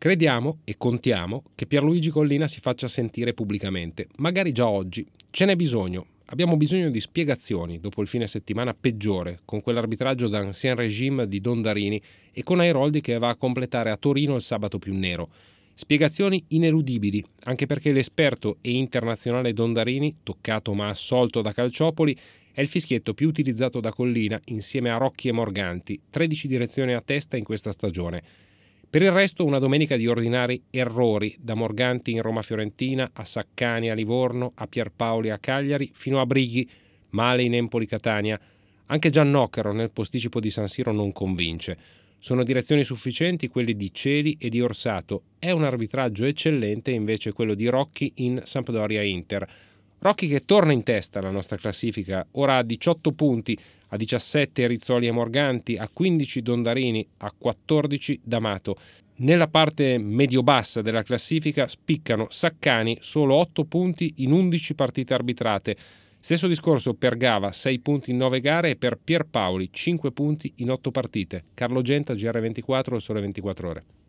Crediamo e contiamo che Pierluigi Collina si faccia sentire pubblicamente, magari già oggi. Ce n'è bisogno. Abbiamo bisogno di spiegazioni dopo il fine settimana peggiore, con quell'arbitraggio d'ancien regime di Dondarini e con Airoldi che va a completare a Torino il sabato più nero. Spiegazioni ineludibili, anche perché l'esperto e internazionale Dondarini, toccato ma assolto da Calciopoli, è il fischietto più utilizzato da Collina insieme a Rocchi e Morganti, 13 direzioni a testa in questa stagione. Per il resto una domenica di ordinari errori, da Morganti in Roma-Fiorentina, a Saccani a Livorno, a Pierpaoli a Cagliari, fino a Brighi, male in Empoli-Catania. Anche Giannocchero nel posticipo di San Siro non convince. Sono direzioni sufficienti quelli di Celi e di Orsato. È un arbitraggio eccellente invece quello di Rocchi in Sampdoria-Inter. Rocchi che torna in testa alla nostra classifica, ora a 18 punti, a 17 Rizzoli e Morganti, a 15 Dondarini, a 14 D'Amato. Nella parte medio-bassa della classifica spiccano Saccani, solo 8 punti in 11 partite arbitrate. Stesso discorso per Gava, 6 punti in 9 gare, e per Pierpaoli, 5 punti in 8 partite. Carlo Genta, GR24, Sole 24 Ore.